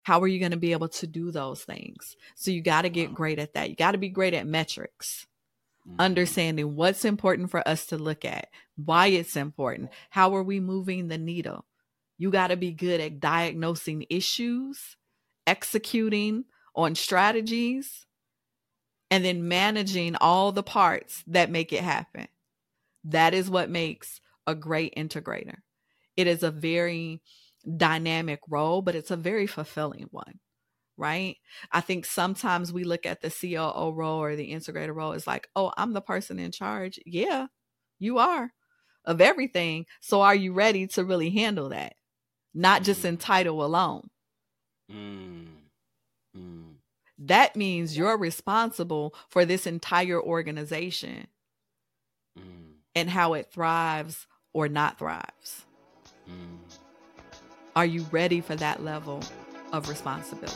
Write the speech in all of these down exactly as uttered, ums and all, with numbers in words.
How are you going to be able to do those things? So you got to get great at that. You got to be great at metrics, mm-hmm. understanding what's important for us to look at, why it's important. How are we moving the needle? You got to be good at diagnosing issues, executing on strategies, and then managing all the parts that make it happen. That is what makes a great integrator. It is a very dynamic role, but it's a very fulfilling one, right? I think sometimes we look at the C O O role or the integrator role as like, oh, I'm the person in charge. Yeah, you are, of everything. So are you ready to really handle that? Not just in title alone. Mm. Mm. That means you're responsible for this entire organization mm. and how it thrives or not thrives. Mm. Are you ready for that level of responsibility?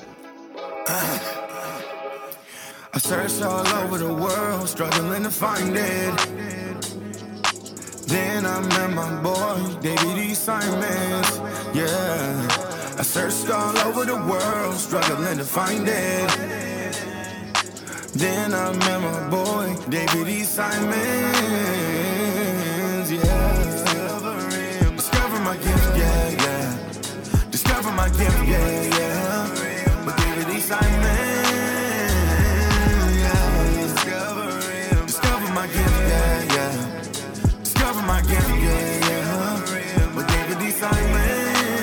I searched all over the world, struggling to find it. Then I met my boy, David E. Simons. Yeah. I searched all over the world, struggling to find it. Then I met my boy, David E. Simons. Yeah. Discover my gift, yeah, yeah. Discover my gift, yeah, yeah. With David E. Simons. Yeah. Discover my gift, yeah, yeah. Discover my gift, yeah, yeah. With David E. Simons.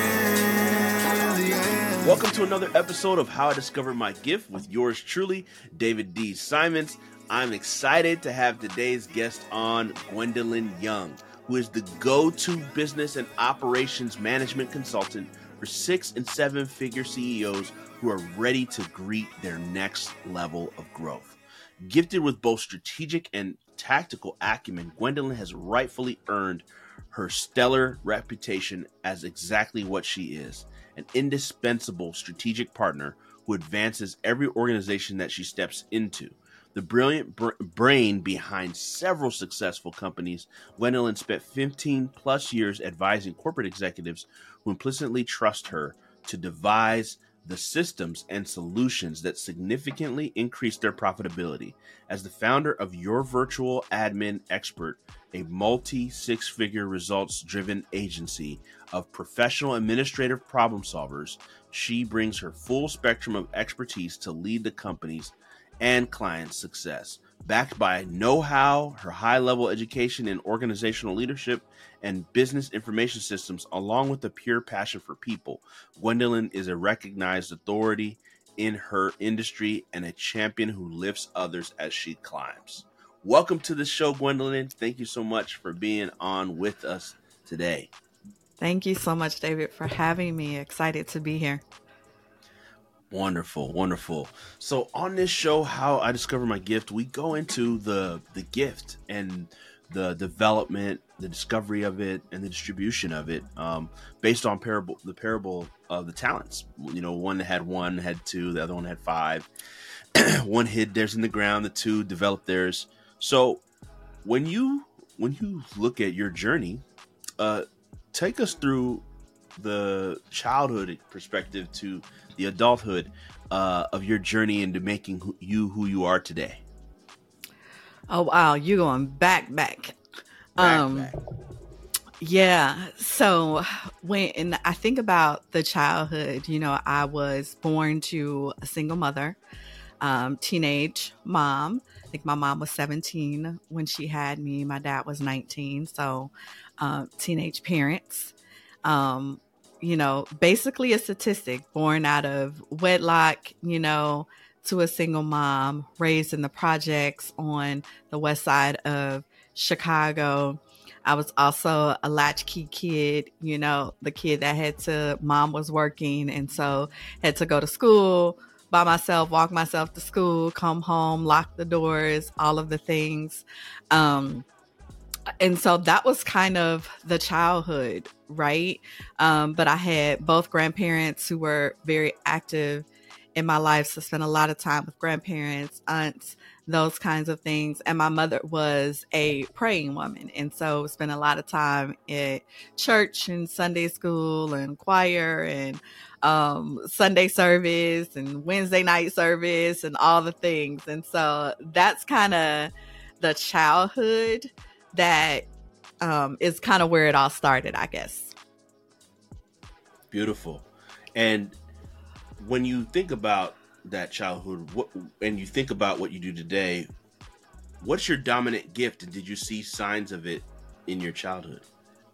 Welcome to another episode of How I Discovered My Gift with yours truly, David D. Simons. I'm excited to have today's guest on, Gwendolyn Young, who is the go-to business and operations management consultant for six and seven figure C E Os who are ready to greet their next level of growth. Gifted with both strategic and tactical acumen, Gwendolyn has rightfully earned her stellar reputation as exactly what she is, an indispensable strategic partner who advances every organization that she steps into. The brilliant br- brain behind several successful companies, Gwendolyn spent fifteen plus years advising corporate executives who implicitly trust her to devise the systems and solutions that significantly increase their profitability. As the founder of Your Virtual Admin Expert, a multi six-figure results-driven agency of professional administrative problem solvers, she brings her full spectrum of expertise to lead the company's and clients' success. Backed by know-how, her high-level education in organizational leadership and business information systems, along with a pure passion for people, Gwendolyn is a recognized authority in her industry and a champion who lifts others as she climbs. Welcome to the show, Gwendolyn. Thank you so much for being on with us today. Thank you so much, David, for having me. Excited to be here. Wonderful, wonderful. So on this show, How I Discover My Gift, we go into the the gift and the development, the discovery of it, and the distribution of it, um, based on parable, the parable of the talents. You know, one had one, had two, the other one had five. One hid theirs in the ground, the two developed theirs. So when you when you look at your journey, uh, take us through the childhood perspective to the adulthood uh, of your journey into making who, you who you are today. Oh, wow. You're going back, back. back um, back. Yeah. So when and I think about the childhood, you know, I was born to a single mother, um, teenage mom. I think my mom was seventeen when she had me. My dad was nineteen. So uh, teenage parents. Um, you know, basically a statistic, born out of wedlock, you know, to a single mom, raised in the projects on the west side of Chicago. I was also a latchkey kid, you know, the kid that had to, mom was working, and so had to go to school by myself, walk myself to school, come home, lock the doors, all of the things. Um, And so that was kind of the childhood, right? Um, but I had both grandparents who were very active in my life. So I spent a lot of time with grandparents, aunts, those kinds of things. And my mother was a praying woman. And so spent a lot of time at church and Sunday school and choir and um, Sunday service and Wednesday night service and all the things. And so that's kind of the childhood that um, is kind of where it all started, I guess. Beautiful. And when you think about that childhood, what, and you think about what you do today, what's your dominant gift, and did you see signs of it in your childhood?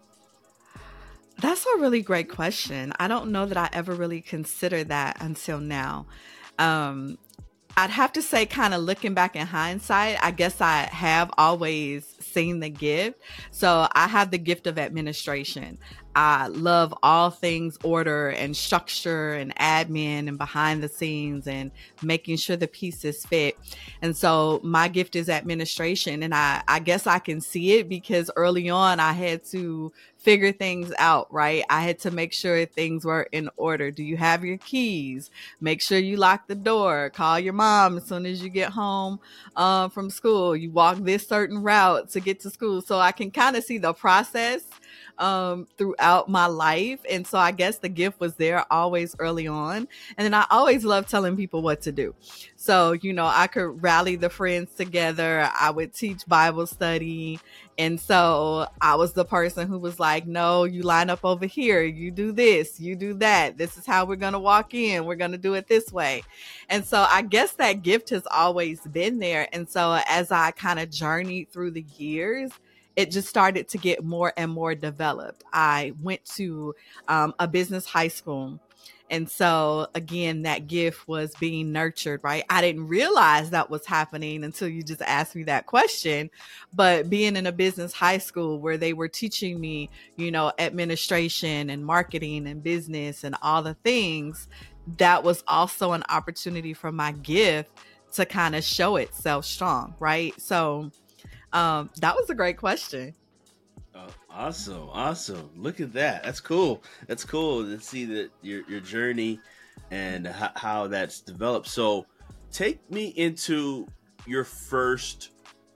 That's a really great question. I don't know that I ever really considered that until now. Um, I'd have to say, kind of looking back in hindsight, I guess I have always seen the gift. So I have the gift of administration. I love all things order and structure and admin and behind the scenes and making sure the pieces fit. And so my gift is administration. And I, I guess I can see it because early on I had to figure things out, right? I had to make sure things were in order. Do you have your keys? Make sure you lock the door. Call your mom as soon as you get home uh, from school. You walk this certain route to get to school. So I can kind of see the process um, throughout my life. And so I guess the gift was there always early on. And then I always loved telling people what to do. So, you know, I could rally the friends together. I would teach Bible study. And so I was the person who was like, no, you line up over here. You do this, you do that. This is how we're going to walk in. We're going to do it this way. And so I guess that gift has always been there. And so as I kind of journeyed through the years, it just started to get more and more developed. I went to um, a business high school. And so, again, that gift was being nurtured, right? I didn't realize that was happening until you just asked me that question. But being in a business high school where they were teaching me, you know, administration and marketing and business and all the things, that was also an opportunity for my gift to kind of show itself strong, right? So um, that was a great question. Oh, awesome. Awesome. Look at that. That's cool. That's cool to see that your, your journey and h- how that's developed. So take me into your first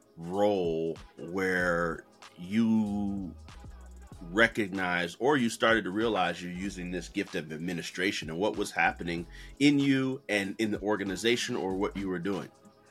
role where you recognized or you started to realize you're using this gift of administration and what was happening in you and in the organization or what you were doing.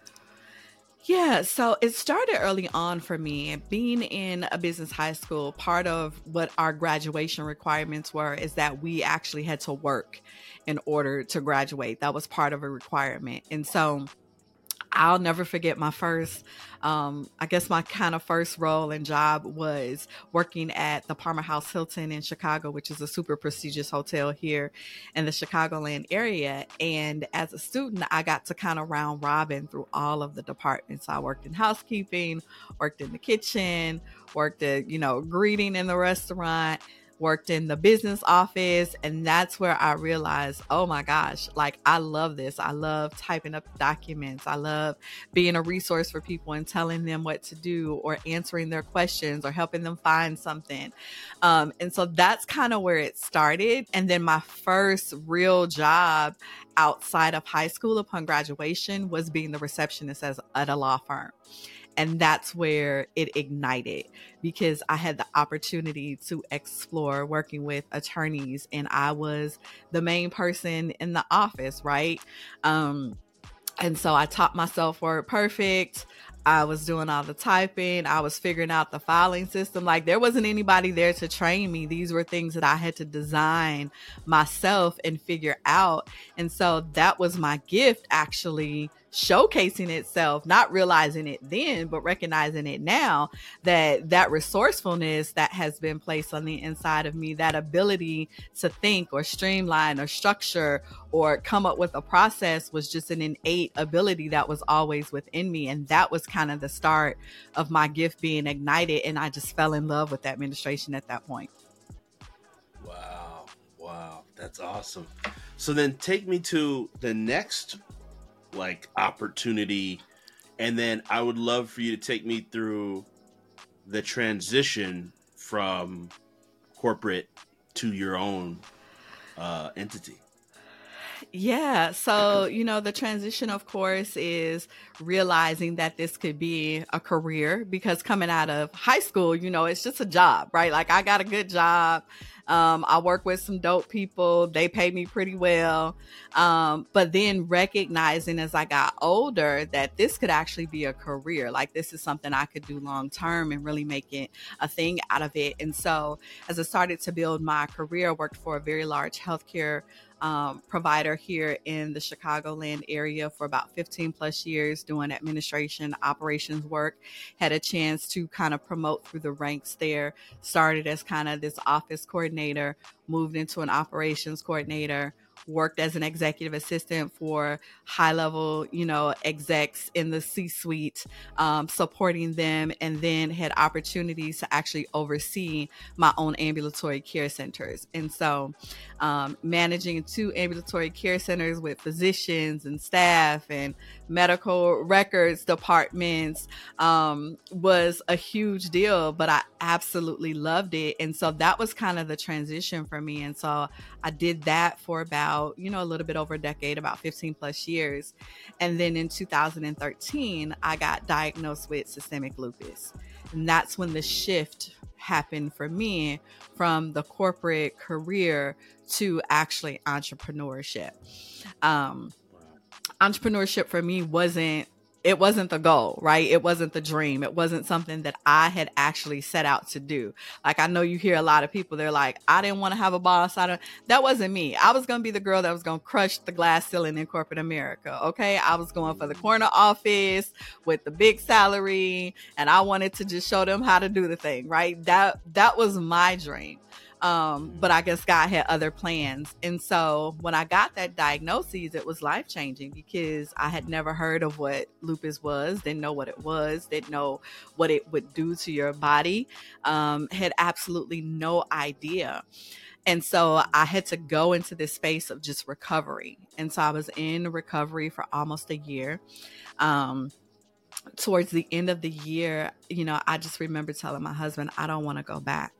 Yeah, so it started early on for me. Being in a business high school, part of what our graduation requirements were is that we actually had to work in order to graduate. That was part of a requirement. And so I'll never forget my first, um, I guess my kind of first role and job was working at the Palmer House Hilton in Chicago, which is a super prestigious hotel here in the Chicagoland area. And as a student, I got to kind of round robin through all of the departments. I worked in housekeeping, worked in the kitchen, worked at, you know, greeting in the restaurant, worked in the business office. And that's where I realized, oh my gosh, like I love this. I love typing up documents. I love being a resource for people and telling them what to do or answering their questions or helping them find something. Um, and so that's kind of where it started. And then my first real job outside of high school upon graduation was being the receptionist as, at a law firm. And that's where it ignited because I had the opportunity to explore working with attorneys and I was the main person in the office, right? Um, and so I taught myself Word Perfect. I was doing all the typing. I was figuring out the filing system. Like there wasn't anybody there to train me. These were things that I had to design myself and figure out. And so that was my gift actually showcasing itself, not realizing it then, but recognizing it now, that that resourcefulness that has been placed on the inside of me, that ability to think or streamline or structure or come up with a process was just an innate ability that was always within me. And that was kind of the start of my gift being ignited. And I just fell in love with administration at that point. Wow. Wow. That's awesome. So then take me to the next like opportunity. And then I would love for you to take me through the transition from corporate to your own uh, entity. Yeah. So, you know, the transition, of course, is realizing that this could be a career because coming out of high school, you know, it's just a job, right? Like I got a good job. Um, I work with some dope people. They pay me pretty well. Um, but then recognizing as I got older that this could actually be a career. Like this is something I could do long term and really make it a thing out of it. And so as I started to build my career, I worked for a very large healthcare Um, provider here in the Chicagoland area for about fifteen plus years doing administration operations work. Had a chance to kind of promote through the ranks there. Started as kind of this office coordinator, moved into an operations coordinator, worked as an executive assistant for high level, you know, execs in the C-suite, um, supporting them, and then had opportunities to actually oversee my own ambulatory care centers. And so um, managing two ambulatory care centers with physicians and staff and medical records departments um, was a huge deal, but I absolutely loved it. And so that was kind of the transition for me. And so I did that for about, you know, a little bit over a decade, about fifteen plus years. And then in two thousand thirteen, I got diagnosed with systemic lupus. And that's when the shift happened for me from the corporate career to actually entrepreneurship. Um, entrepreneurship for me wasn't, it wasn't the goal, right? It wasn't the dream. It wasn't something that I had actually set out to do. Like, I know you hear a lot of people, they're like, I didn't want to have a boss. I don't, that wasn't me. I was going to be the girl that was going to crush the glass ceiling in corporate America. Okay. I was going for the corner office with the big salary, and I wanted to just show them how to do the thing, right? That, that was my dream. Um, but I guess God had other plans. And so when I got that diagnosis, it was life-changing because I had never heard of what lupus was, didn't know what it was, didn't know what it would do to your body, um, had absolutely no idea. And so I had to go into this space of just recovery. And so I was in recovery for almost a year. Um, towards the end of the year, you know, I just remember telling my husband, I don't want to go back,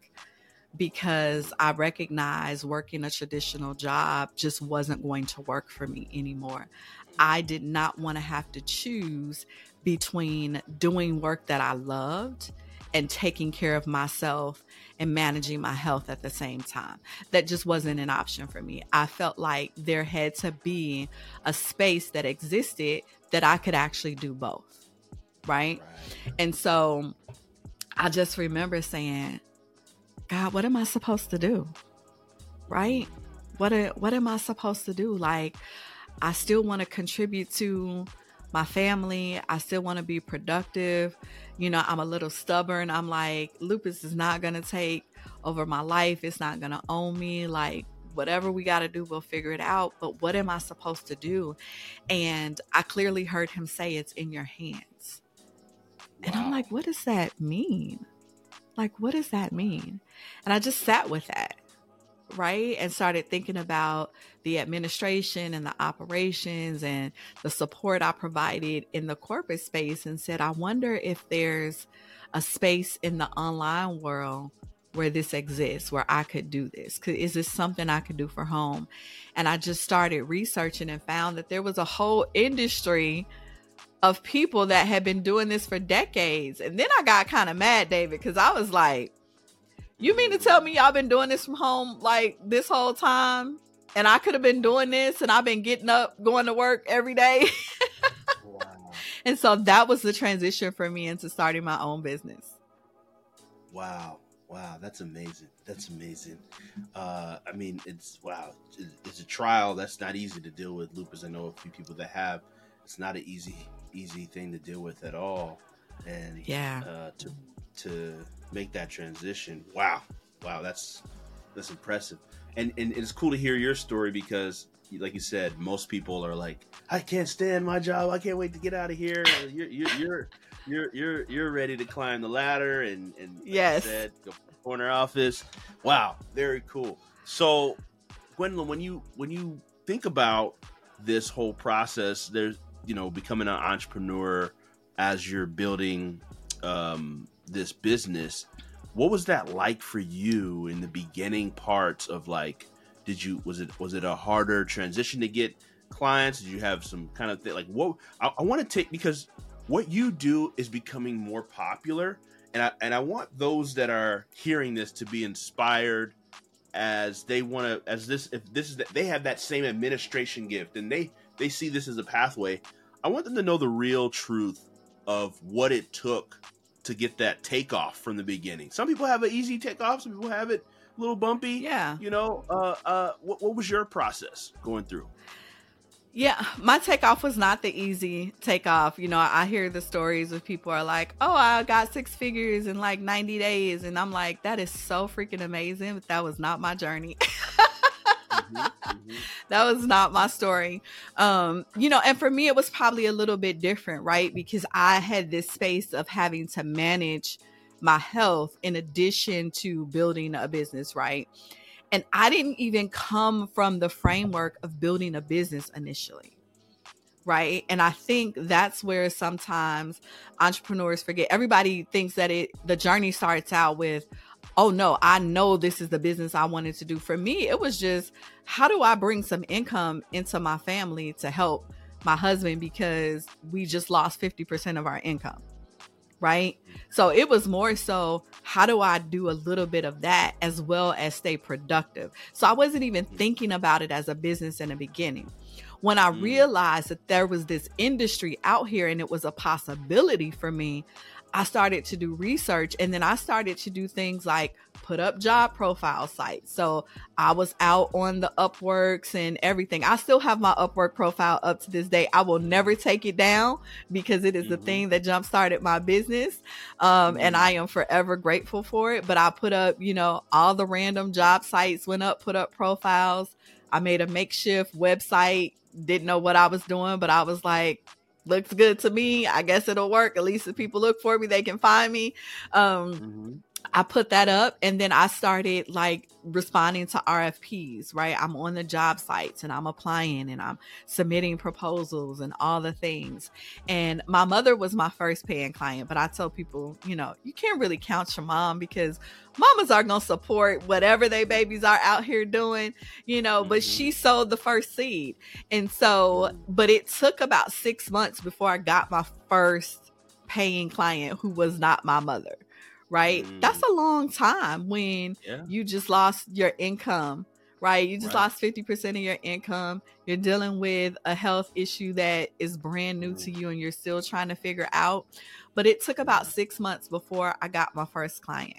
because I recognized working a traditional job just wasn't going to work for me anymore. I did not want to have to choose between doing work that I loved and taking care of myself and managing my health at the same time. That just wasn't an option for me. I felt like there had to be a space that existed that I could actually do both, right? right. And so I just remember saying, God, what am I supposed to do? Right? What, a, what am I supposed to do? Like, I still want to contribute to my family. I still want to be productive. You know, I'm a little stubborn. I'm like, lupus is not going to take over my life. It's not going to own me. Like, whatever we got to do, we'll figure it out. But what am I supposed to do? And I clearly heard him say, it's in your hands. Wow. And I'm like, what does that mean? Like, what does that mean? And I just sat with that, right? And started thinking about the administration and the operations and the support I provided in the corporate space, and said, I wonder if there's a space in the online world where this exists, where I could do this. Is this something I could do for home? And I just started researching and found that there was a whole industry of people that had been doing this for decades. And then I got kind of mad, David, because I was like, you mean to tell me y'all been doing this from home like this whole time? And I could have been doing this, and I've been getting up, going to work every day. Wow. And so that was the transition for me into starting my own business. Wow. Wow. That's amazing. That's amazing. Uh, I mean, it's, wow. It's a trial. That's not easy to deal with lupus. I know a few people that have. It's not an easy easy thing to deal with at all, and yeah uh to to make that transition, wow wow that's that's impressive. And and it's cool to hear your story, because like you said, most people are like, I can't stand my job, I can't wait to get out of here. you're you're you're you're you're, you're ready to climb the ladder and and like yes you said, go to the corner office. Wow, very cool. So Gwendolyn, when you when you think about this whole process, there's, you know, becoming an entrepreneur as you're building um, this business, what was that like for you in the beginning parts of, like, Did you was it was it a harder transition to get clients? Did you have some kind of thing like what I, I want to take, because what you do is becoming more popular, and I and I want those that are hearing this to be inspired as they want to, as this, if this is, they have that same administration gift and they, they see this as a pathway. I want them to know the real truth of what it took to get that takeoff from the beginning. Some people have an easy takeoff. Some people have it a little bumpy. Yeah. You know, uh, uh, what, what was your process going through? Yeah, my takeoff was not the easy takeoff. You know, I hear the stories of people are like, oh, I got six figures in like ninety days. And I'm like, that is so freaking amazing. But that was not my journey. mm-hmm, mm-hmm. That was not my story. Um, you know, and for me, it was probably a little bit different, right? Because I had this space of having to manage my health in addition to building a business, right? And I didn't even come from the framework of building a business initially, right? And I think that's where sometimes entrepreneurs forget. Everybody thinks that it the journey starts out with, oh no, I know this is the business I wanted to do. For me, it was just, how do I bring some income into my family to help my husband, because we just lost fifty percent of our income. Right. So it was more so, how do I do a little bit of that as well as stay productive? So I wasn't even thinking about it as a business in the beginning. When I realized that there was this industry out here and it was a possibility for me, I started to do research, and then I started to do things like put up job profile sites. So I was out on the Upworks and everything. I still have my Upwork profile up to this day. I will never take it down because it is the mm-hmm. thing that jump started my business. Um, mm-hmm. And I am forever grateful for it. But I put up, you know, all the random job sites, went up, put up profiles. I made a makeshift website, didn't know what I was doing, but I was like, looks good to me. I guess it'll work. At least if people look for me, they can find me. Um, mm-hmm. I put that up, and then I started like responding to R F Ps, right? I'm on the job sites and I'm applying and I'm submitting proposals and all the things. And my mother was my first paying client, but I tell people, you know, you can't really count your mom, because mamas are going to support whatever they babies are out here doing, you know, mm-hmm. but she sowed the first seed. And so, but it took about six months before I got my first paying client who was not my mother. Right. Mm. That's a long time when yeah. you just lost your income, right? You just right. lost fifty percent of your income. You're dealing with a health issue that is brand new mm. to you and you're still trying to figure out. But it took about six months before I got my first client.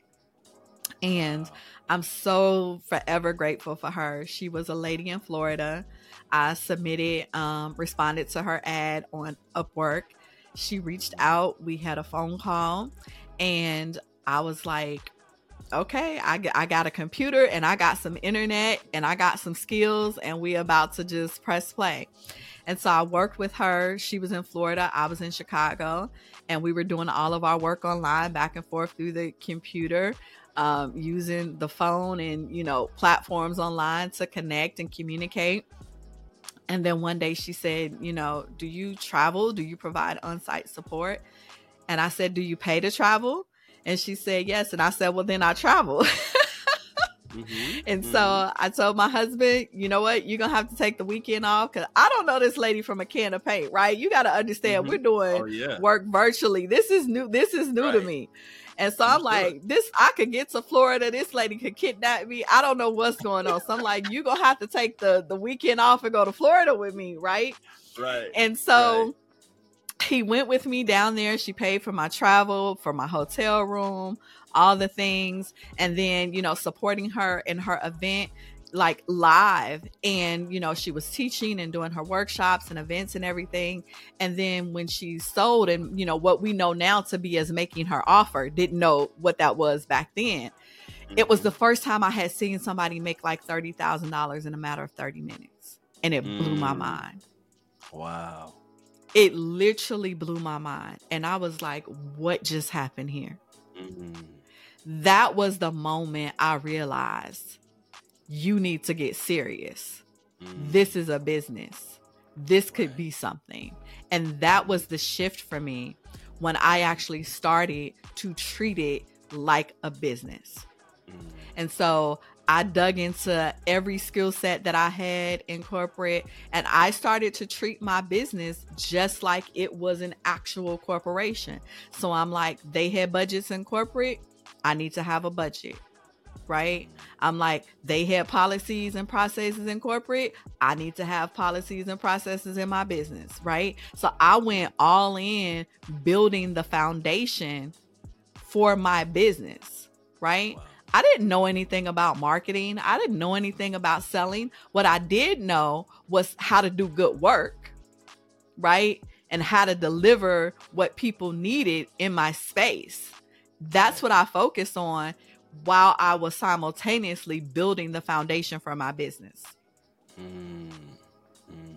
And wow. I'm so forever grateful for her. She was a lady in Florida. I submitted, um, responded to her ad on Upwork. She reached out. We had a phone call, and I was like, okay, I, I got a computer and I got some internet and I got some skills, and we about to just press play. And so I worked with her. She was in Florida. I was in Chicago, and we were doing all of our work online, back and forth through the computer, um, using the phone and, you know, platforms online to connect and communicate. And then one day she said, you know, do you travel? Do you provide on-site support? And I said, do you pay to travel? And she said, yes. And I said, well, then I travel. mm-hmm, and mm-hmm. so I told my husband, you know what, you're going to have to take the weekend off, because I don't know this lady from a can of paint, right? You got to understand, mm-hmm. we're doing oh, yeah. work virtually. This is new. This is new right. to me. And so I'm like, this, I could get to Florida. This lady could kidnap me. I don't know what's going on. So I'm like, you're going to have to take the, the weekend off and go to Florida with me. Right. Right. And so right. he went with me down there. She paid for my travel, for my hotel room, all the things. And then, you know, supporting her in her event, like live. And, you know, she was teaching and doing her workshops and events and everything. And then when she sold, and, you know, what we know now to be as making her offer, didn't know what that was back then. Mm-hmm. It was the first time I had seen somebody make like thirty thousand dollars in a matter of thirty minutes. And it mm. blew my mind. Wow. It literally blew my mind. And I was like, what just happened here? Mm-hmm. That was the moment I realized, you need to get serious. Mm-hmm. This is a business. This could right. be something. And that was the shift for me when I actually started to treat it like a business. Mm-hmm. And so I dug into every skill set that I had in corporate, and I started to treat my business just like it was an actual corporation. So I'm like, they had budgets in corporate, I need to have a budget, right? I'm like, they had policies and processes in corporate, I need to have policies and processes in my business, right? So I went all in building the foundation for my business, right? Wow. I didn't know anything about marketing. I didn't know anything about selling. What I did know was how to do good work, right? And how to deliver what people needed in my space. That's what I focused on while I was simultaneously building the foundation for my business. Mm, mm.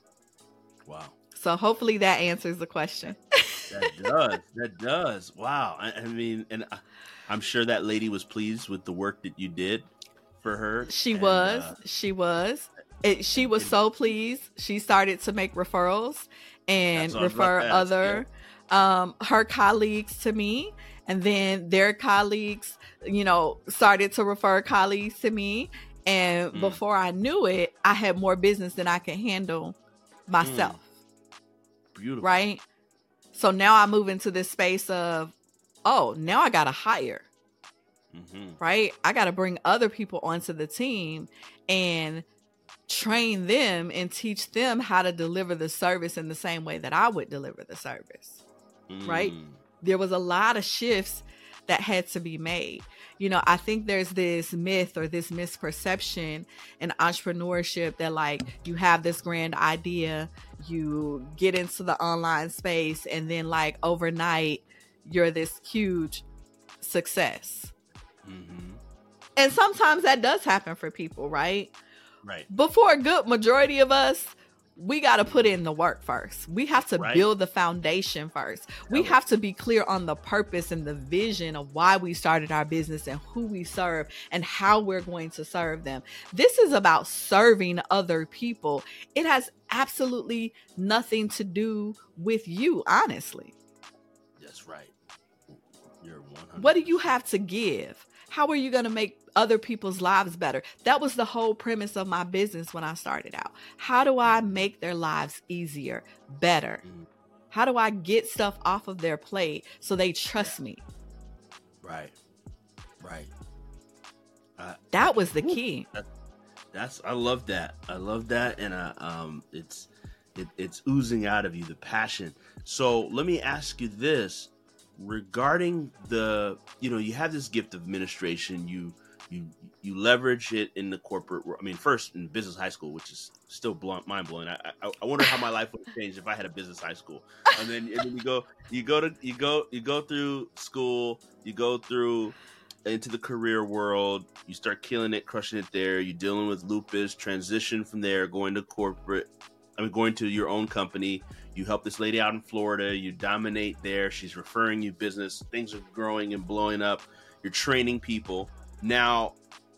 Wow. So hopefully that answers the question. That does. That does. Wow. I, I mean, and I, I'm sure that lady was pleased with the work that you did for her. She and, was. Uh, she was. It, she was so pleased. She started to make referrals and refer other yeah. um, her colleagues to me. And then their colleagues, you know, started to refer colleagues to me. And mm. before I knew it, I had more business than I could handle myself. Mm. Beautiful. Right? So now I move into this space of, oh, now I got to hire, mm-hmm. right? I got to bring other people onto the team and train them and teach them how to deliver the service in the same way that I would deliver the service, mm. right? There was a lot of shifts that had to be made. You know, I think there's this myth or this misperception in entrepreneurship that like you have this grand idea, you get into the online space, and then like overnight, you're this huge success. Mm-hmm. And sometimes that does happen for people, right? Right. But for a good majority of us, we got to put in the work first. We have to right. build the foundation first. We have to be clear on the purpose and the vision of why we started our business and who we serve and how we're going to serve them. This is about serving other people. It has absolutely nothing to do with you, honestly. That's right. You're one hundred percent. What do you have to give? How are you going to make other people's lives better? That was the whole premise of my business when I started out. How do I make their lives easier, better? Mm. How do I get stuff off of their plate so they trust me? Right. Right. Uh, that was the key. That, that's, I love that. I love that. And uh, um, it's, it, it's oozing out of you, the passion. So let me ask you this. Regarding the, you know, you have this gift of administration, you you you leverage it in the corporate world. I mean, first in business high school, which is still blunt, mind blowing. I, I I wonder how my life would have changed if I had a business high school. And then, and then you go you go to you go you go through school, you go through into the career world, you start killing it, crushing it there. You're dealing with lupus, transition from there, going to corporate. I mean, going to your own company. You help this lady out in Florida. You dominate there. She's referring you business. Things are growing and blowing up. You're training people. Now,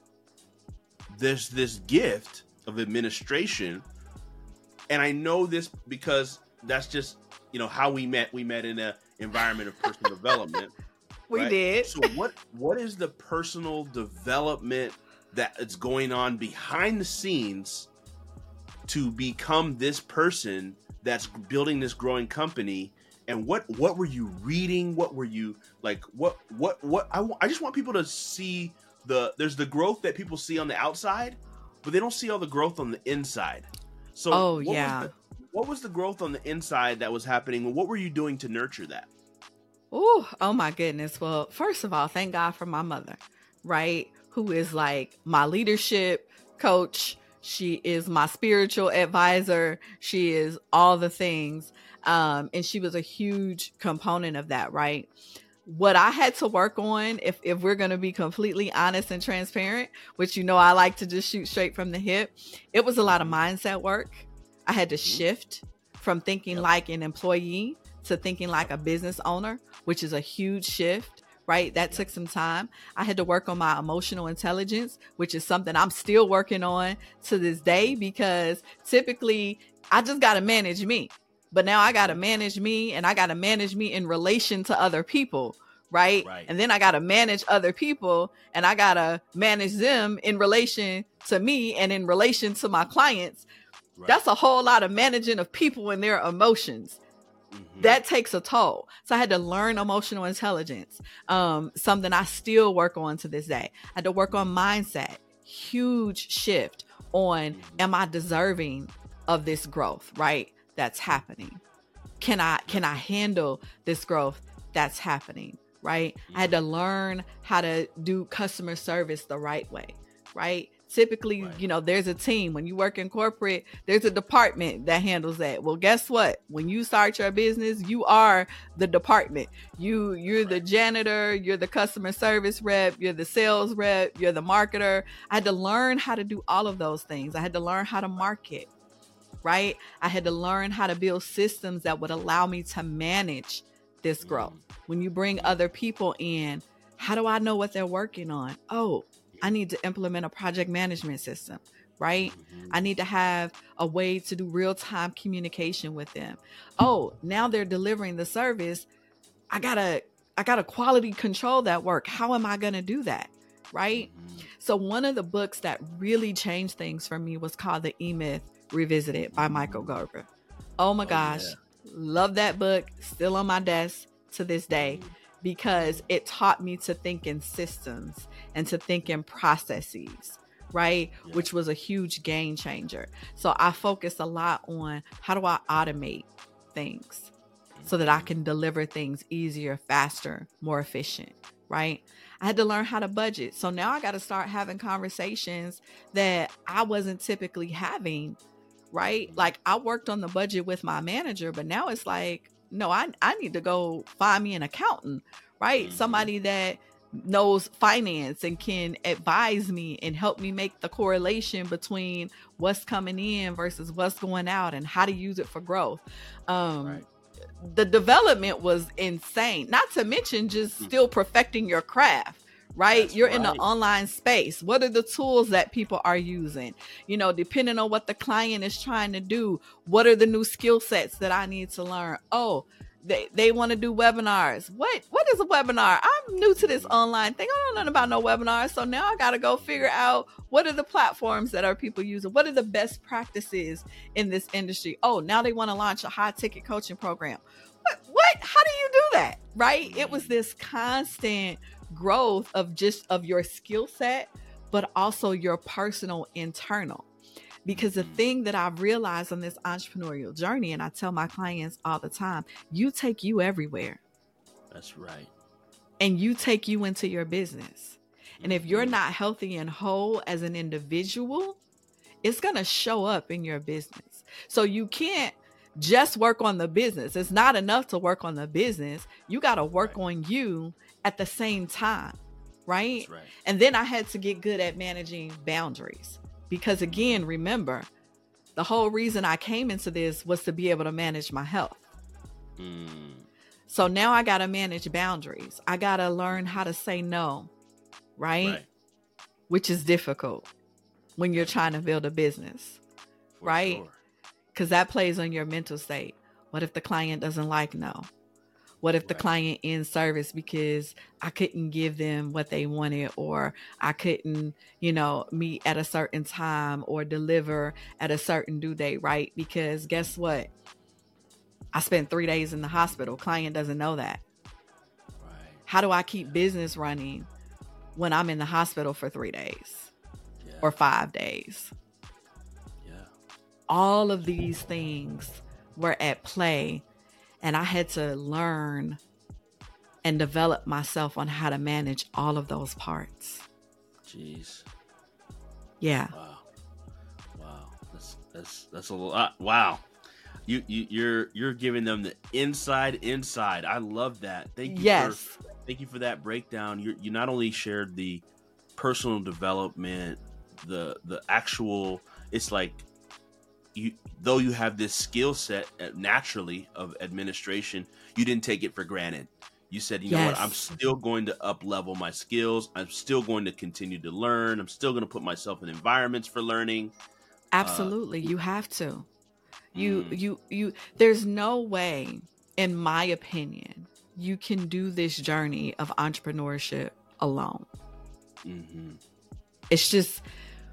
there's this gift of administration. And I know this because that's just, you know, how we met. We met in an environment of personal development. We right? did. So what what is the personal development that is going on behind the scenes to become this person that's building this growing company? And what what were you reading? What were you like? What what what? I, I just want people to see the there's the growth that people see on the outside, but they don't see all the growth on the inside. So oh what yeah, was the, what was the growth on the inside that was happening, and what were you doing to nurture that? Oh oh my goodness. Well, first of all, thank God for my mother, right? Who is like my leadership coach. She is my spiritual advisor. She is all the things. Um, and she was a huge component of that, right? What I had to work on, if, if we're going to be completely honest and transparent, which, you know, I like to just shoot straight from the hip, it was a lot of mindset work. I had to shift from thinking yep. like an employee to thinking like a business owner, which is a huge shift. Right. That took some time. I had to work on my emotional intelligence, which is something I'm still working on to this day, because typically I just got to manage me. But now I got to manage me, and I got to manage me in relation to other people. right? Right. And then I got to manage other people, and I got to manage them in relation to me and in relation to my clients. Right. That's a whole lot of managing of people and their emotions. Mhm. That takes a toll. So I had to learn emotional intelligence, um, something I still work on to this day. I had to work on mindset, huge shift on, Mhm. am I deserving of this growth, right? That's happening. Can I, can I handle this growth that's happening, right? I had to learn how to do customer service the right way, right? Typically, Right. you know, there's a team. When you work in corporate, there's a department that handles that. Well, guess what? When you start your business, you are the department. You, you're the Right. janitor, you're the customer service rep, you're the sales rep, you're the marketer. I had to learn how to do all of those things. I had to learn how to market, right? I had to learn how to build systems that would allow me to manage this growth. When you bring other people in, how do I know what they're working on? Oh, I need to implement a project management system, right? Mhm. I need to have a way to do real-time communication with them. Oh, now they're delivering the service. I gotta, I gotta quality control that work. How am I gonna do that? Right? Mhm. So one of the books that really changed things for me was called The E-Myth Revisited by Michael Gerber. Oh my Oh, gosh. yeah. Love that book. Still on my desk to this day, because it taught me to think in systems and to think in processes, right? Yeah. Which was a huge game changer. So I focus a lot on, how do I automate things so that I can deliver things easier, faster, more efficient, right? I had to learn how to budget. So now I got to start having conversations that I wasn't typically having, right? Like, I worked on the budget with my manager, but now it's like, no, I, I need to go find me an accountant, right? Mhm. Somebody that knows finance and can advise me and help me make the correlation between what's coming in versus what's going out and how to use it for growth. Um, Right. The development was insane, not to mention just still perfecting your craft, right? That's You're in the right. online space. What are the tools that people are using? You know, depending on what the client is trying to do, what are the new skill sets that I need to learn? Oh, they, they want to do webinars. What, what is a webinar? I'm new to this online thing. I don't know nothing about no webinars. So now I got to go figure out, what are the platforms that are people using? What are the best practices in this industry? Oh, now they want to launch a high ticket coaching program. What, what, how do you do that? Right? It was this constant growth of just of your skill set, but also your personal internal. Because the thing that I've realized on this entrepreneurial journey, and I tell my clients all the time, you take you everywhere. That's right. And you take you into your business. And if you're not healthy and whole as an individual, it's going to show up in your business. So you can't just work on the business. It's not enough to work on the business. You got to work Right. on you at the same time. Right? That's right. And then I had to get good at managing boundaries. Because again, remember, the whole reason I came into this was to be able to manage my health. Mm. So now I got to manage boundaries. I got to learn how to say no, right? Right. Which is difficult when you're trying to build a business, For right? sure. Because that plays on your mental state. What if the client doesn't like no? What if the Right. client ends service because I couldn't give them what they wanted, or I couldn't, you know, meet at a certain time or deliver at a certain due date, right? Because guess what? I spent three days in the hospital. Client doesn't know that. Right. How do I keep business running when I'm in the hospital for three days Yeah. or five days? yeah. All of these things were at play, and I had to learn and develop myself on how to manage all of those parts. Jeez. Yeah. Wow. Wow. That's that's that's a lot. Wow. You you you're you're giving them the inside inside. I love that. Thank you. Yes. For, thank you for that breakdown. You you not only shared the personal development, the the actual. It's like you though you have this skill set naturally of administration, you didn't take it for granted. You said, you know what, Yes. I'm still going to up level my skills. I'm still going to continue to learn. I'm still going to put myself in environments for learning. Absolutely. You have to. You, Mm. you, you, there's no way, in my opinion, you can do this journey of entrepreneurship alone. Mm-hmm. It's just,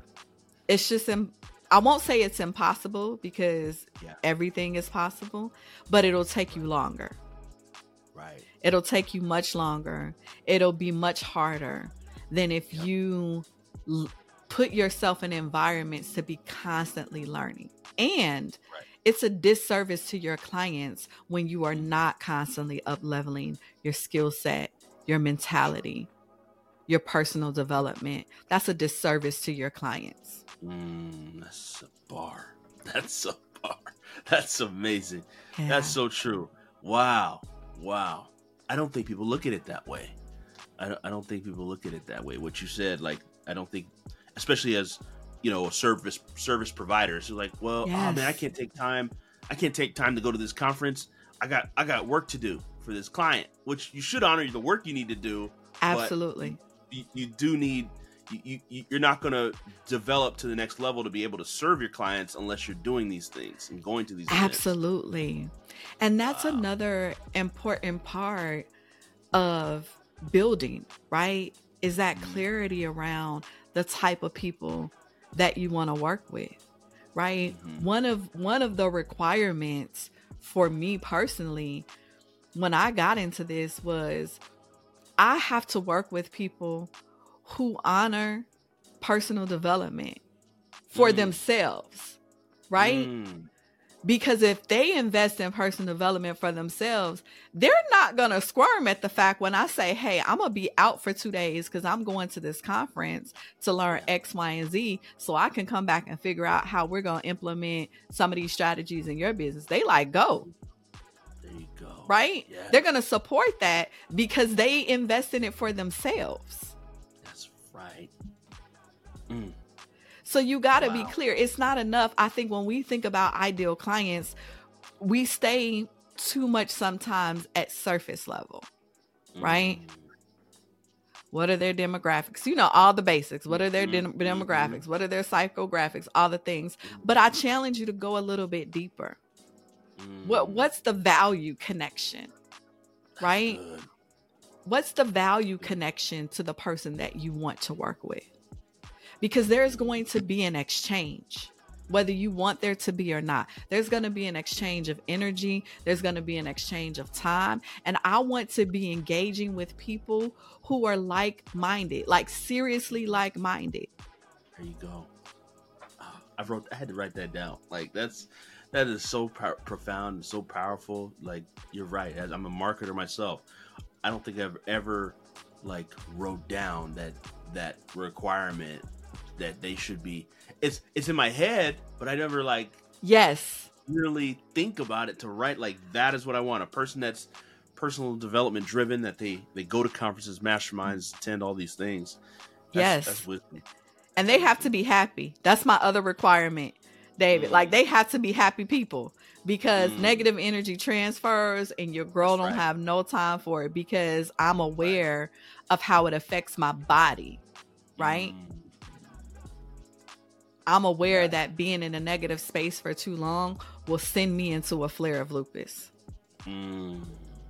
it's just, im- I won't say it's impossible because Yeah. everything is possible, but it'll take you longer. Right. It'll take you much longer. It'll be much harder than if Yep. you l- put yourself in environments to be constantly learning. And Right. it's a disservice to your clients when you are not constantly up leveling your skill set, your mentality, your personal development. That's a disservice to your clients. Mm, that's a bar. That's a bar. That's amazing. Yeah. That's so true. Wow. Wow. I don't think people look at it that way. I don't, I don't think people look at it that way. What you said, like, I don't think, especially as, you know, service service providers, you're like, well, oh man, I Yes. can't take time. I can't take time to go to this conference. I got I got work to do for this client, which you should honor the work you need to do. Absolutely. You, you do need, you, you, you're not going to develop to the next level to be able to serve your clients unless you're doing these things and going to these events. Absolutely. And that's Wow. another important part of building, right? Is that Mhm. clarity around the type of people that you want to work with, right? Mhm. One of one of the requirements for me personally when I got into this was I have to work with people who honor personal development for Mm. themselves, right? Mm. Because if they invest in personal development for themselves, they're not going to squirm at the fact when I say, hey, I'm going to be out for two days because I'm going to this conference to learn X, Y, and Z so I can come back and figure out how we're going to implement some of these strategies in your business. They like, go. There you go. Right? Yeah. They're going to support that because they invest in it for themselves. That's right. Mm. So you got to Wow. be clear. It's not enough. I think when we think about ideal clients, we stay too much sometimes at surface level, right? Mm. What are their demographics? You know, all the basics. What are their Mhm, dem- mhm. demographics? What are their psychographics? All the things. But I challenge you to go a little bit deeper. Mm. What What's the value connection, right? Good. What's the value connection to the person that you want to work with? Because there's going to be an exchange, whether you want there to be or not. There's going to be an exchange of energy. There's going to be an exchange of time. And I want to be engaging with people who are like-minded, like seriously like-minded. There you go. Ah, I wrote. I had to write that down. Like that's that is so pro- profound and so powerful. Like you're right. As I'm a marketer myself, I don't think I've ever like wrote down that that requirement that they should be. It's it's in my head, but I never like Yes. really think about it to write like that is what I want. A person that's personal development driven, that they they go to conferences, masterminds, attend all these things. That's, Yes. that's wisdom. And they have to be happy. That's my other requirement, David. Mm. Like they have to be happy people because Mm. negative energy transfers and your girl That's don't right. have no time for it because I'm aware of how it affects my body, right? Mm. I'm aware Yeah. that being in a negative space for too long will send me into a flare of lupus. Mm.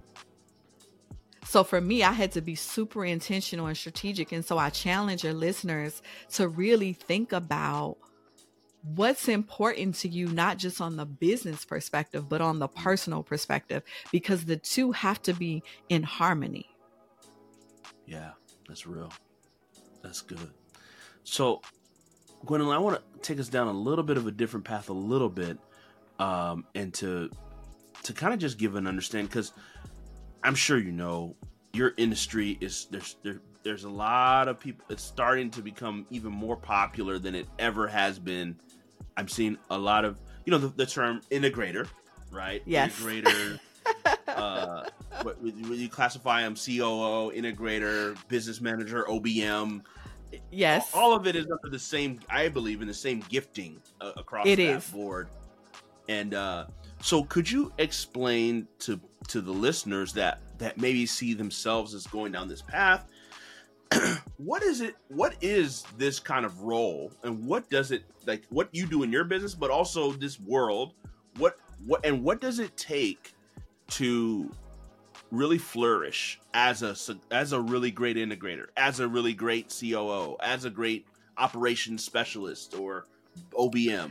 So for me, I had to be super intentional and strategic. And so I challenge your listeners to really think about what's important to you, not just on the business perspective, but on the personal perspective, because the two have to be in harmony. Yeah, that's real. That's good. So, Gwendolyn, I want to take us down a little bit of a different path, a little bit, um, and to to kind of just give an understanding, because I'm sure you know your industry is there's there, there's a lot of people. It's starting to become even more popular than it ever has been. I'm seeing a lot of, you know, the, the term integrator, right? Yes. Integrator. uh, what, what you classify them: C O O, integrator, business manager, O B M. Yes. All of it is under the same, I believe, in the same gifting uh, across It that is. board. And uh, so, could you explain to to the listeners that that maybe see themselves as going down this path? What is it? What is this kind of role, and what does it like? What you do in your business, but also this world. What what and what does it take to really flourish as a as a really great integrator, as a really great C O O, as a great operations specialist or O B M?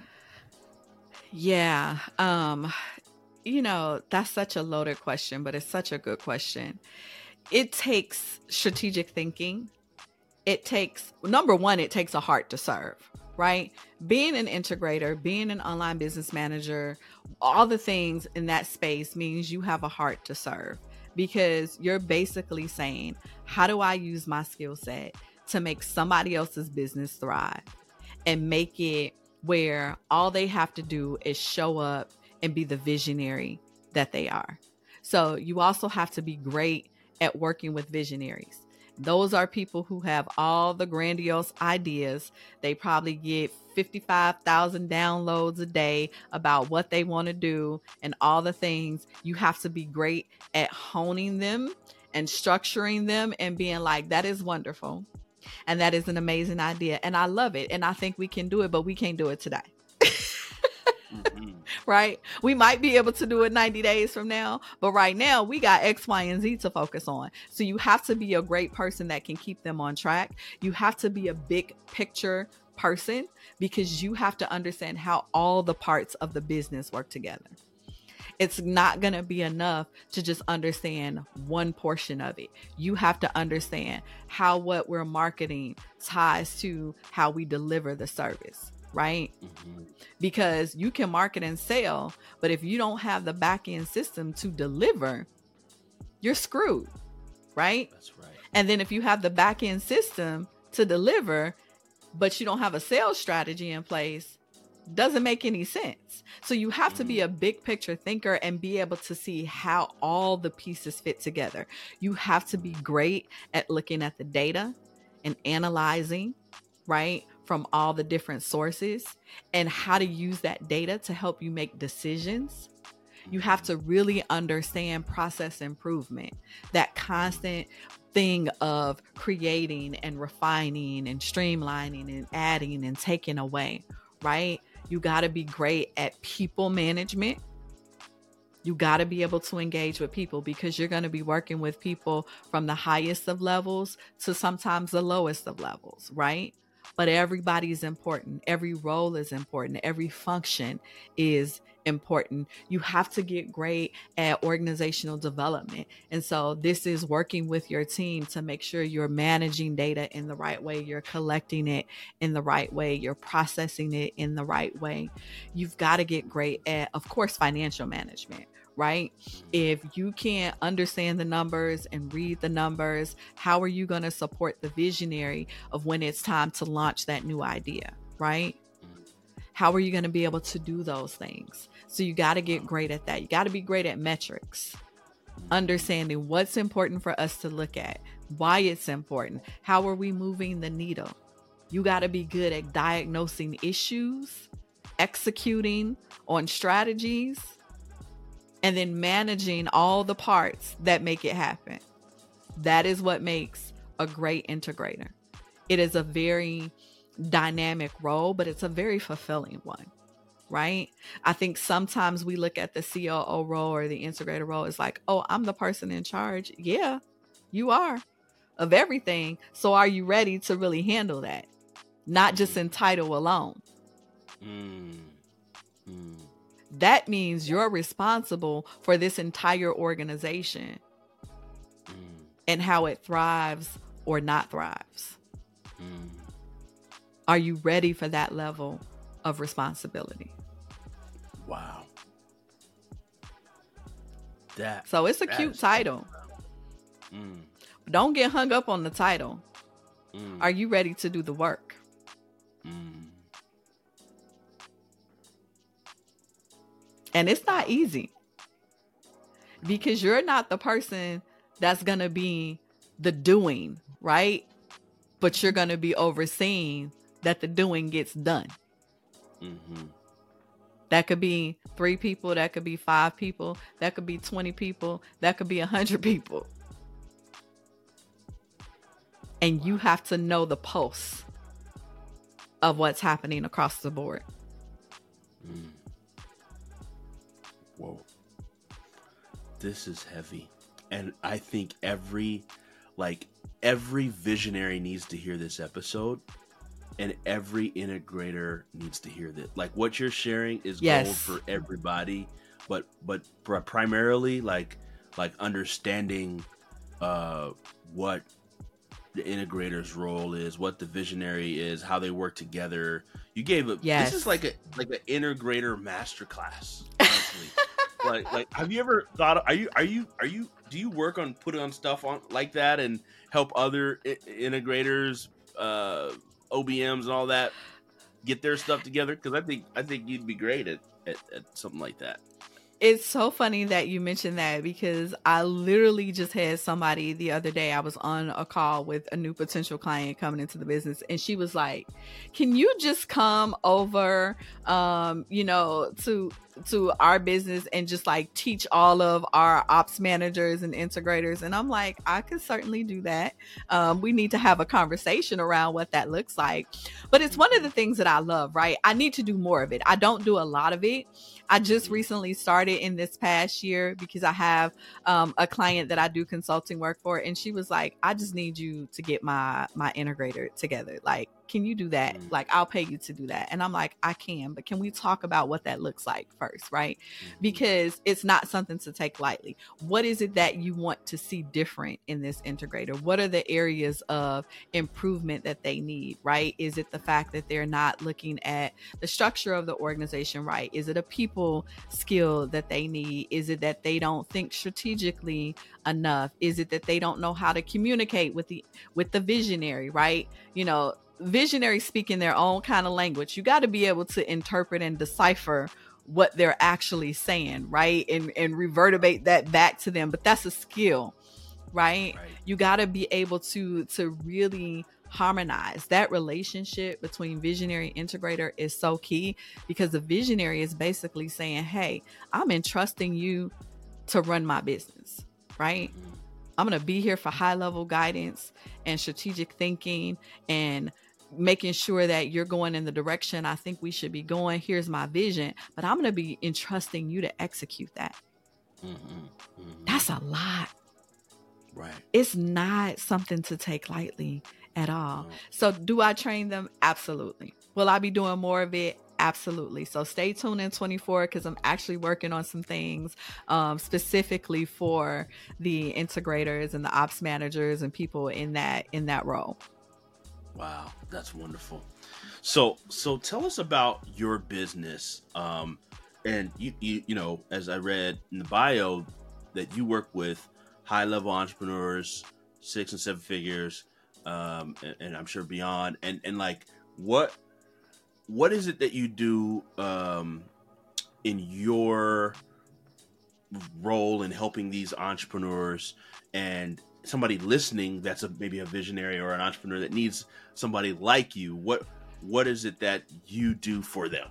Yeah. Um, you know, that's such a loaded question, but it's such a good question. It takes strategic thinking. It takes, number one, it takes a heart to serve, right? Being an integrator, being an online business manager, all the things in that space means you have a heart to serve, because you're basically saying, how do I use my skill set to make somebody else's business thrive and make it where all they have to do is show up and be the visionary that they are. So you also have to be great at working with visionaries. Those are people who have all the grandiose ideas. They probably get fifty-five thousand downloads a day about what they want to do and all the things. You have to be great at honing them and structuring them and being like, that is wonderful. And that is an amazing idea. And I love it. And I think we can do it, but we can't do it today. Mm-hmm. Right? We might be able to do it ninety days from now, but right now we got X, Y, and Z to focus on. So you have to be a great person that can keep them on track. You have to be a big picture person, because you have to understand how all the parts of the business work together. It's not going to be enough to just understand one portion of it. You have to understand how what we're marketing ties to how we deliver the service. Right? Mm-hmm. Because you can market and sell, but if you don't have the back end system to deliver, you're screwed. Right? That's right. And then if you have the back end system to deliver, but you don't have a sales strategy in place, doesn't make any sense. So you have mm-hmm. to be a big picture thinker and be able to see how all the pieces fit together. You have to be great at looking at the data and analyzing, right, from all the different sources and how to use that data to help you make decisions. You have to really understand process improvement, that constant thing of creating and refining and streamlining and adding and taking away, right? You got to be great at people management. You got to be able to engage with people, because you're going to be working with people from the highest of levels to sometimes the lowest of levels, right? But everybody is important. Every role is important. Every function is important. You have to get great at organizational development. And so this is working with your team to make sure you're managing data in the right way. You're collecting it in the right way. You're processing it in the right way. You've got to get great at, of course, financial management. Right? If you can't understand the numbers and read the numbers, how are you going to support the visionary of when it's time to launch that new idea? Right? How are you going to be able to do those things? So you got to get great at that. You got to be great at metrics, understanding what's important for us to look at, why it's important, how are we moving the needle? You got to be good at diagnosing issues, executing on strategies, and then managing all the parts that make it happen. That is what makes a great integrator. It is a very dynamic role, but it's a very fulfilling one, right? I think sometimes we look at the C O O role or the integrator role as like, oh, I'm the person in charge. Yeah, you are, of everything. So are you ready to really handle that? Not just in title alone. Mm. Mm. That means you're responsible for this entire organization mm. and how it thrives or not thrives. Mm. Are you ready for that level of responsibility? Wow. That. So it's a cute title. Mm. Don't get hung up on the title. Mm. Are you ready to do the work? Mm. And it's not easy, because you're not the person that's going to be the doing, right? But you're going to be overseeing that the doing gets done. Mm-hmm. That could be three people. That could be five people. That could be twenty people. That could be a hundred people. And you have to know the pulse of what's happening across the board. Mm. Whoa. This is heavy. and I think every like every visionary needs to hear this episode, and every integrator needs to hear that. Like what you're sharing is Yes. gold for everybody, but but pr- primarily like like understanding uh, what the integrator's role is, what the visionary is, how they work together. You gave a Yes. this is like a like an integrator masterclass. Honestly. like like have you ever thought? Are you are you are you do you work on putting on stuff on like that and help other I- integrators, uh, O B Ms, and all that get their stuff together? Because I think I think you'd be great at, at, at something like that. It's so funny that you mentioned that, because I literally just had somebody the other day. I was on a call with a new potential client coming into the business, and she was like, can you just come over, um, you know, to to our business and just like teach all of our ops managers and integrators? And I'm like, I could certainly do that. Um, we need to have a conversation around what that looks like. But it's one of the things that I love, right? I need to do more of it. I don't do a lot of it. I just recently started in this past year because I have um, a client that I do consulting work for. And she was like, I just need you to get my, my integrator together. Like, can you do that? Mm. Like, I'll pay you to do that. And I'm like, I can, but can we talk about what that looks like first, right? Because it's not something to take lightly. What is it that you want to see different in this integrator? What are the areas of improvement that they need, right? Is it the fact that they're not looking at the structure of the organization right? Is it a people skill that they need? Is it that they don't think strategically enough? Is it that they don't know how to communicate with the with the visionary, right? You know, visionaries speak in their own kind of language. You got to be able to interpret and decipher what they're actually saying, right? And and reverberate that back to them. But that's a skill, right? Right. You got to be able to to really harmonize that relationship between visionary and integrator is so key, because the visionary is basically saying, hey, I'm entrusting you to run my business, right? I'm going to be here for high level guidance and strategic thinking and making sure that you're going in the direction I think we should be going. Here's my vision, but I'm going to be entrusting you to execute that. Mm-hmm. Mm-hmm. That's a lot. Right. It's not something to take lightly at all. No. So do I train them? Absolutely. Will I be doing more of it? Absolutely. So stay tuned in twenty-four, because I'm actually working on some things um, specifically for the integrators and the ops managers and people in that in that role. Wow, that's wonderful. So, so tell us about your business. Um, and you, you, you know, as I read in the bio, that you work with high-level entrepreneurs, six and seven figures, um, and, and I'm sure beyond. And and like, what what is it that you do um, in your role in helping these entrepreneurs and somebody listening that's a, maybe a visionary or an entrepreneur that needs somebody like you? What what is it that you do for them?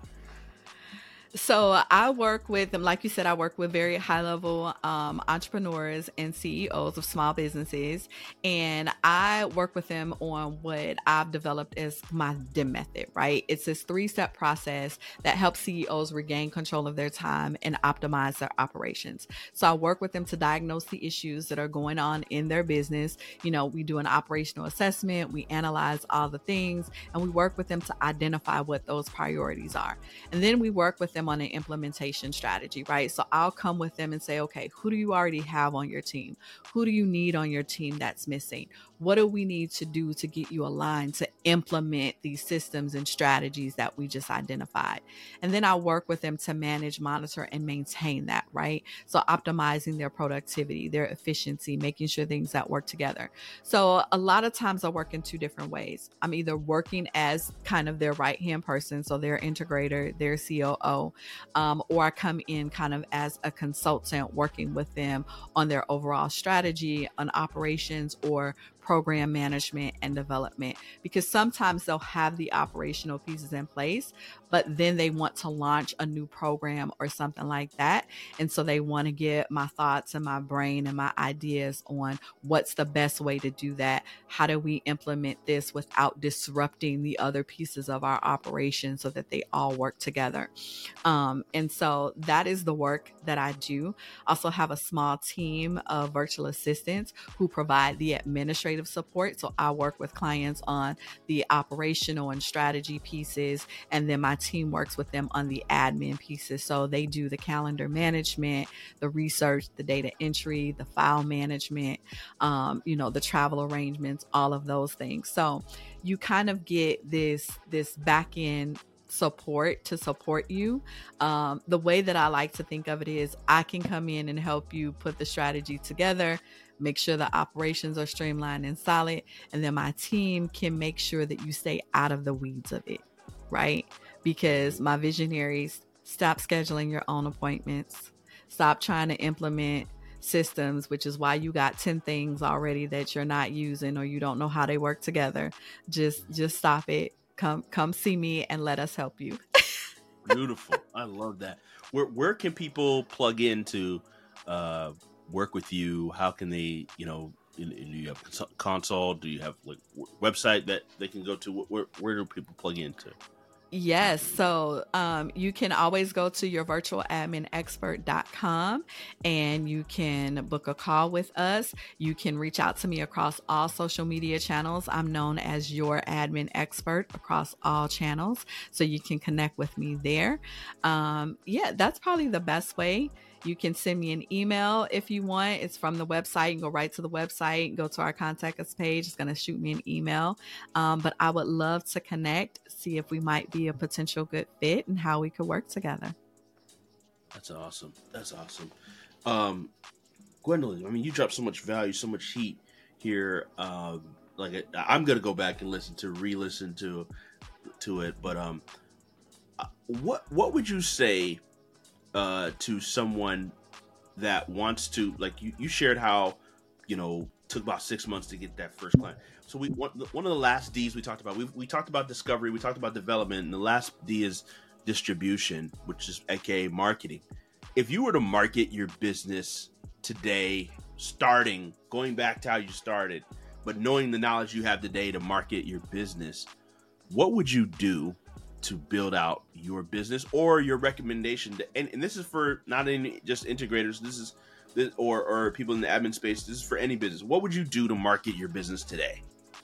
So I work with them, like you said, I work with very high level um, entrepreneurs and C E Os of small businesses. And I work with them on what I've developed as my D I M method, right? It's this three step process that helps C E Os regain control of their time and optimize their operations. So I work with them to diagnose the issues that are going on in their business. You know, we do an operational assessment, we analyze all the things, and we work with them to identify what those priorities are. And then we work with them on an implementation strategy, right? So I'll come with them and say, okay, who do you already have on your team? Who do you need on your team that's missing? What do we need to do to get you aligned to implement these systems and strategies that we just identified? And then I'll work with them to manage, monitor, and maintain that, right? So optimizing their productivity, their efficiency, making sure things that work together. So a lot of times I work in two different ways. I'm either working as kind of their right-hand person, so their integrator, their C O O, um, or I come in kind of as a consultant working with them on their overall strategy, on operations, or program management and development, because sometimes they'll have the operational pieces in place, but then they want to launch a new program or something like that. And so they want to get my thoughts and my brain and my ideas on what's the best way to do that. How do we implement this without disrupting the other pieces of our operation so that they all work together? Um, and so that is the work that I do. I also have a small team of virtual assistants who provide the administrative support. So I work with clients on the operational and strategy pieces, and then my team works with them on the admin pieces. So they do the calendar management, the research, the data entry, the file management, um, you know, the travel arrangements, all of those things. So you kind of get this, this back end support to support you. Um, the way that I like to think of it is I can come in and help you put the strategy together, make sure the operations are streamlined and solid, and then my team can make sure that you stay out of the weeds of it, right? Because my visionaries, stop scheduling your own appointments, stop trying to implement systems, which is why you got ten things already that you're not using or you don't know how they work together. Just just stop it. Come come see me and let us help you. Beautiful. I love that. Where where can people plug in to uh, work with you? How can they, you know, do you have consult? Do you have like website that they can go to? Where where do people plug into? Yes. So um, you can always go to your virtual admin expert dot com and you can book a call with us. You can reach out to me across all social media channels. I'm known as Your Admin Expert across all channels. So you can connect with me there. Um, yeah, that's probably the best way. You can send me an email if you want. It's from the website. You can go right to the website, go to our contact us page. It's going to shoot me an email. Um, but I would love to connect, see if we might be a potential good fit and how we could work together. That's awesome. That's awesome. Um, Gwendolyn, I mean, you dropped so much value, so much heat here. Um, like I, I'm going to go back and listen to, re-listen to, to it. But um, what what would you say Uh, to someone that wants to, like you, you shared how, you know, took about six months to get that first client. So we one, one of the last D's we talked about, we we talked about discovery, we talked about development, and the last D is distribution, which is aka marketing. If you were to market your business today, starting, going back to how you started, but knowing the knowledge you have today to market your business, what would you do to build out your business, or your recommendation to, and, and this is for not any just integrators, this is this, or or people in the admin space, this is for any business. What would you do to market your business today?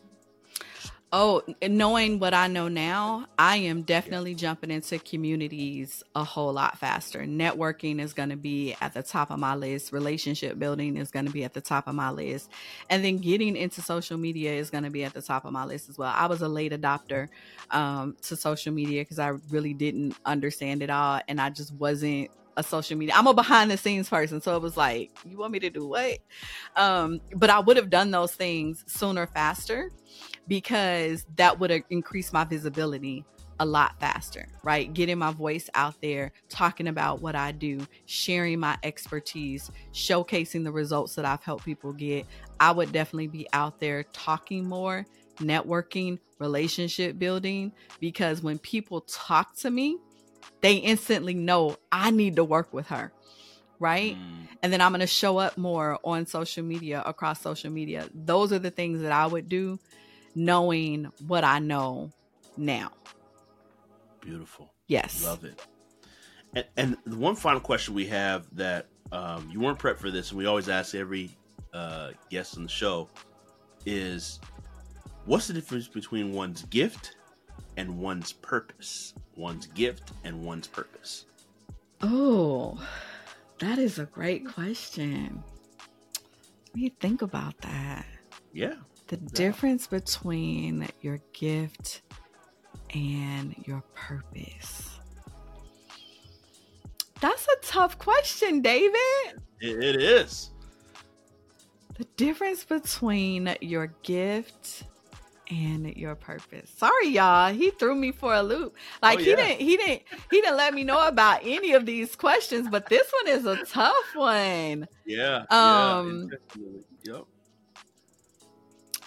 Oh, knowing what I know now, I am definitely jumping into communities a whole lot faster. Networking is going to be at the top of my list. Relationship building is going to be at the top of my list. And then getting into social media is going to be at the top of my list as well. I was a late adopter um, to social media because I really didn't understand it all. And I just wasn't a social media. I'm a behind the scenes person. So it was like, you want me to do what? Um, but I would have done those things sooner, faster, because that would have increased my visibility a lot faster, right? Getting my voice out there, talking about what I do, sharing my expertise, showcasing the results that I've helped people get. I would definitely be out there talking more, networking, relationship building, because when people talk to me, they instantly know I need to work with her, right? Mm. And then I'm going to show up more on social media, across social media. Those are the things that I would do, knowing what I know now. Beautiful. Yes. Love it. And, and the one final question we have that um, you weren't prepped for this, and we always ask every uh, guest on the show, is what's the difference between one's gift and one's purpose? One's gift and one's purpose. Oh, that is a great question. Let me think about that. Yeah. The difference between your gift and your purpose. That's a tough question, David. It, it is. The difference between your gift and your purpose. Sorry, y'all. He threw me for a loop. Like oh, yeah. he didn't, he didn't, he didn't let me know about any of these questions, but this one is a tough one. Yeah. Um, yeah, yep.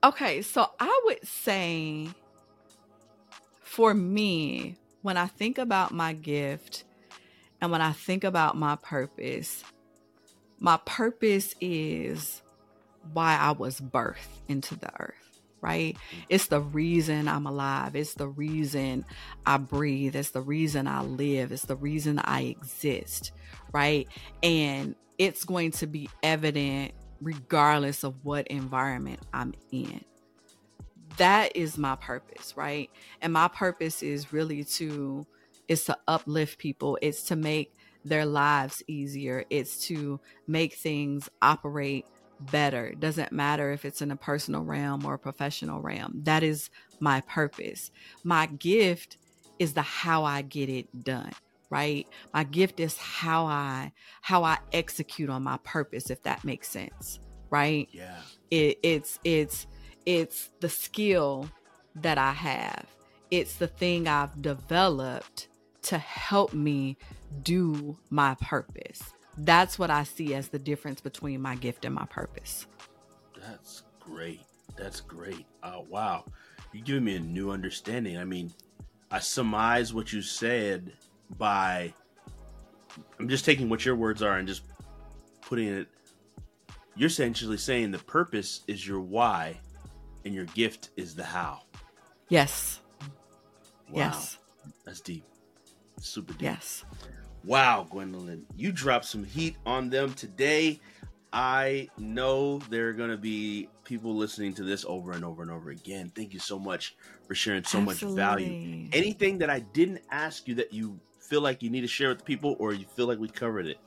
Okay, so I would say for me, when I think about my gift and when I think about my purpose, my purpose is why I was birthed into the earth, right? It's the reason I'm alive. It's the reason I breathe. It's the reason I live. It's the reason I exist, right? And it's going to be evident regardless of what environment I'm in. That is my purpose, right? And my purpose is really to, is to uplift people. It's to make their lives easier. It's to make things operate better. It doesn't matter if it's in a personal realm or a professional realm. That is my purpose. My gift is the how I get it done, right? My gift is how I how I execute on my purpose, if that makes sense, right? Yeah. It, it's it's it's the skill that I have. It's the thing I've developed to help me do my purpose. That's what I see as the difference between my gift and my purpose. That's great. That's great. Oh, wow. You're giving me a new understanding. I mean, I surmise what you said by, I'm just taking what your words are and just putting it, you're essentially saying the purpose is your why and your gift is the how. Yes. Wow. Yes. That's deep. Super deep. Yes. Wow, Gwendolyn, you dropped some heat on them today. I know there are going to be people listening to this over and over and over again. Thank you so much for sharing so Absolutely. much value. Anything that I didn't ask you that you feel like you need to share with the people, or you feel like we covered it?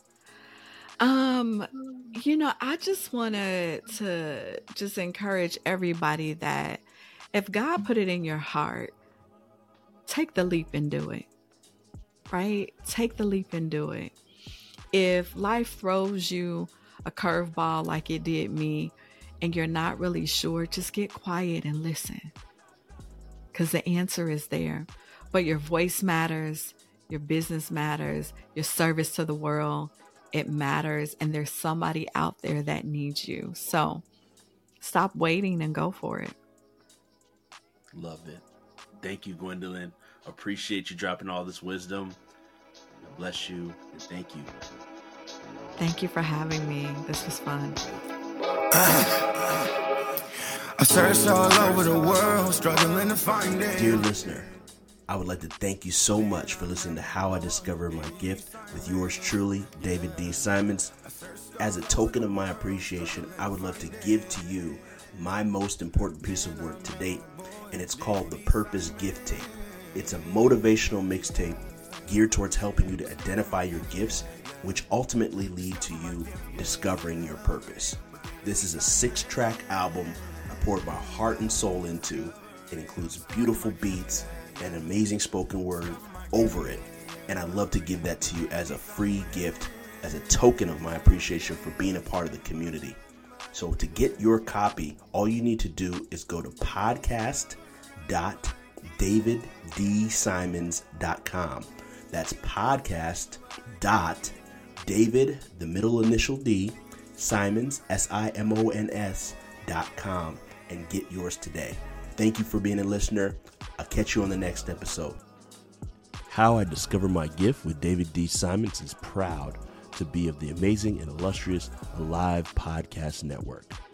Um, you know, I just wanted to just encourage everybody that if God put it in your heart, take the leap and do it. Right? Take the leap and do it. If life throws you a curveball like it did me, and you're not really sure, just get quiet and listen. Because the answer is there. But your voice matters. Your business matters. Your service to the world, it matters. And there's somebody out there that needs you. So stop waiting and go for it. Love it. Thank you, Gwendolyn. Appreciate you dropping all this wisdom. Bless you and thank you. Thank you for having me. This was fun. I searched all over the world, struggling to find it. Dear listener, I would like to thank you so much for listening to How I Discovered My Gift with yours truly, David D. Simons. As a token of my appreciation, I would love to give to you my most important piece of work to date, and it's called the Purpose Gift Tape. It's a motivational mixtape geared towards helping you to identify your gifts, which ultimately lead to you discovering your purpose. This is a six-track album I poured my heart and soul into. It includes beautiful beats and amazing spoken word over it, and I'd love to give that to you as a free gift, as a token of my appreciation for being a part of the community. So to get your copy, all you need to do is go to podcast dot david d simons dot com. That's podcast dot david, the middle initial D, Simons, S I M O N S dot com, and get yours today. Thank you for being a listener. I'll catch you on the next episode. How I Discovered My Gift with David D. Simons is proud to be of the amazing and illustrious Alive Podcast Network.